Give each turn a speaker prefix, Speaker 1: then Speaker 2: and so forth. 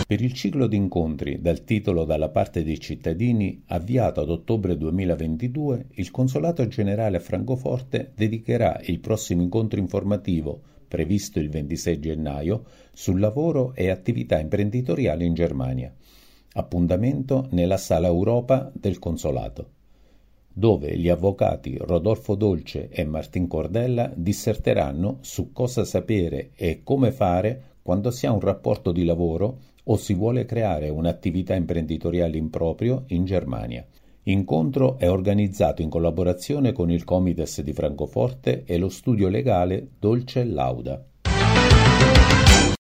Speaker 1: Per il ciclo di incontri dal titolo Dalla parte dei cittadini, avviato ad ottobre 2022, il Consolato Generale a Francoforte dedicherà il prossimo incontro informativo, previsto il 26 gennaio, sul lavoro e attività imprenditoriali in Germania. Appuntamento nella Sala Europa del Consolato, dove gli avvocati Rodolfo Dolce e Martin Cordella disserteranno su cosa sapere e come fare quando si ha un rapporto di lavoro o si vuole creare un'attività imprenditoriale in proprio in Germania. Incontro è organizzato in collaborazione con il Comites di Francoforte e lo studio legale Dolce e Lauda.